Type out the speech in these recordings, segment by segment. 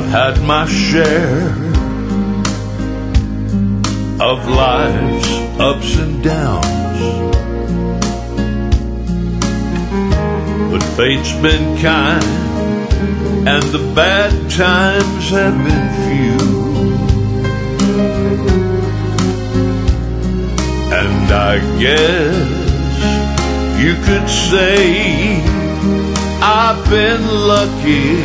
I've had my share of life's ups and downs, but fate's been kind and the bad times have been few. And I guess you could say I've been lucky,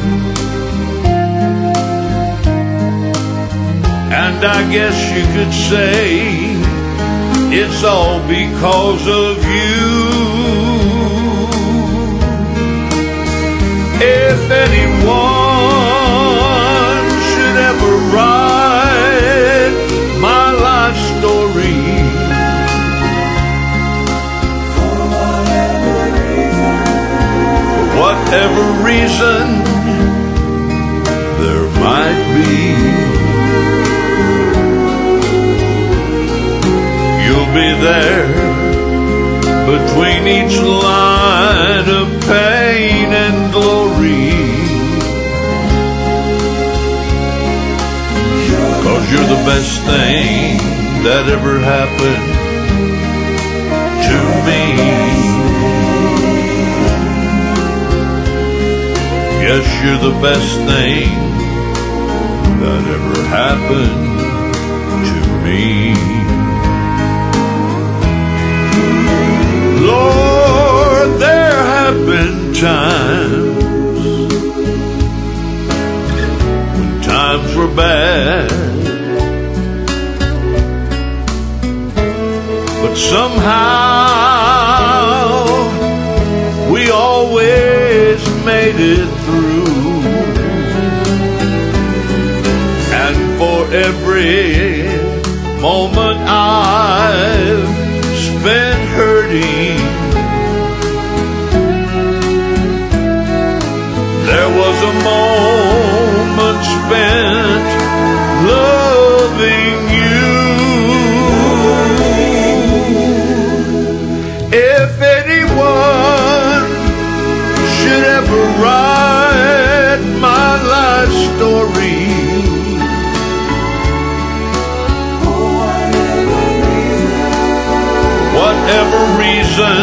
and I guess you could say it's all because of you. If anyone should ever write my life story, whatever reason there might be, you'll be there between each line of pain and glory, 'cause you're the best thing that ever happened to me. Yes, you're the best thing that ever happened to me. Lord, there have been times when times were bad, but somehow we always made it through. And for every moment I've spent hurting, there was a moment spent loving you. If anyone should ever write my life story, whatever reason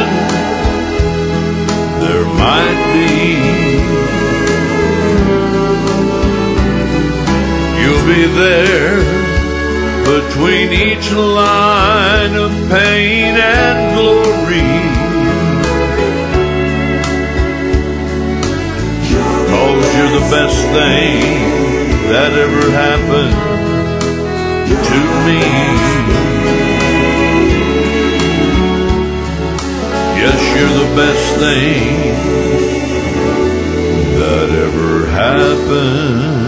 there might be, you'll be there between each line of pain and glory, 'cause you're the best thing that ever happened to me. Yes, you're the best thing that ever happened